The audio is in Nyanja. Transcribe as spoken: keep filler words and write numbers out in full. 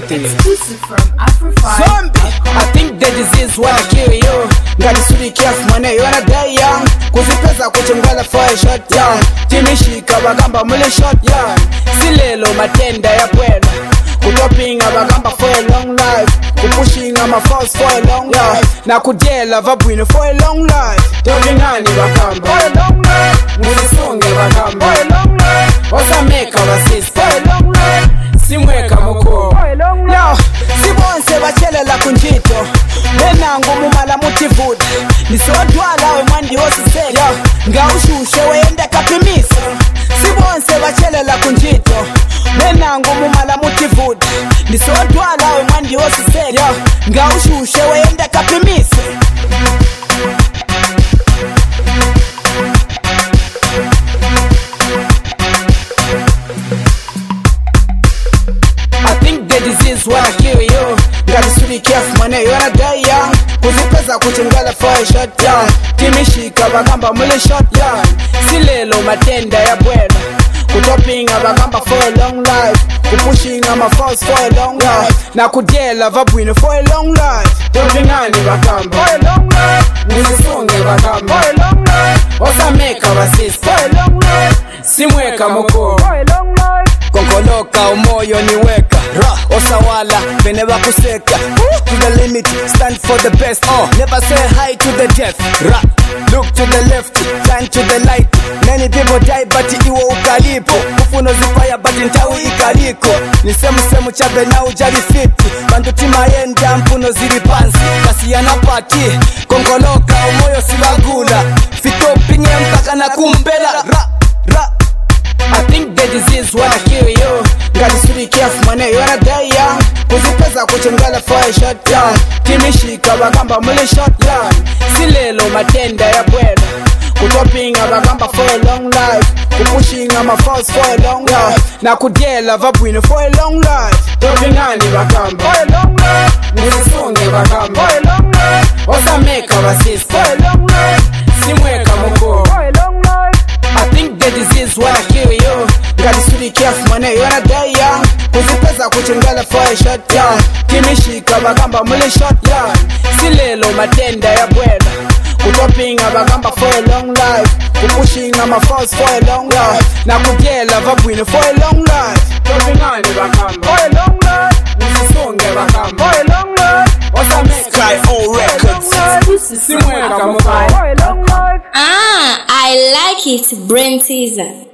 everything. Exclusive from Afro-Fi. Zombie, I think the disease wanna kill you. Ngalisuri kiasi mwane yona die young. Kuzipeza kuchungala for a shot young. Timishika bagamba mule shot young. Silelo matenda ya bwena. Kutopinga bagamba for a long life. Kupushinga ma force for a long life. Na kudela vabwine for a long life. Topingani bagamba for a long life. Muzisunge bagamba for a long life. Osameka basisi for a long life. Simweka moko for a long life. Yo, sibonse bachelela kunjito. Benangu mumala mutivuda. Nisodwala we mwandi osisele. Yo, ngaushushe weyenda kapimisa. Sibonse bachelela kunjito. Benangu mumala mutivuda. Nisodwala we mwandi osisele. Yo, ngaushushe weyenda kapimisa. Disease wanna kill you. Ngalisuri kiasi mwane yona die young. Kuzipeza kuchungala for a shot young. Timishika bagamba mule shot young. Silelo matenda ya bwena. Kutopinga bagamba for a long life. Kupushinga ma force for a long life. Na kudela vabwine for a long life. Topingani bagamba for a long life. Muzisunge bagamba for a long life. Osameka basisi for a long life. Simweka moko for a long life. Konkoloka umoyo niweka ra osawala veneba kuseka to the limit, stand for the best. Oh, never say hi to the death. Ra, look to the left, turn to the light. Many people die but iwo ukalipo. Kufuno zipaya but ntawi ikaliko. Nisemu semu chabe na ujali fiti. Bandu tima yenda mpuno ziri pansi. Kasi yanapati, konkoloka umoyo silagula. Fito pinye mpaka na kumbela. Ra, ra. I think the disease wanna kill you. Ngalisuri kiasi mwane yona die young. Kuzipeza kuchungala for a shot young. Timishika bagamba mule shot young. Silelo matenda ya bwena. Kutopinga bagamba for a long life. Kupushinga ma force for a long life. Na kudela vabwine for a long life. Topingani bagamba for a long life. Muzisunge bagamba for a long life. Osameka basisi for a long life. Simweka moko for a long life. I think the disease wanna kill you. Ngalisuri kiasi mwane yona die young. Kuzipeza kuchungala for a shot young. Timishika bagamba mule shot young. Silelo matenda ya bwena. Kutopinga bagamba for a long life. Kupushinga ma force for a long life. Na kudela vabwine for a long life. Topingani bagamba for a long life. Muzisunge bagamba for a long life. Osameka Sky O Records. Simweka moko for a long life. Ah, I like it, Brain Teaser.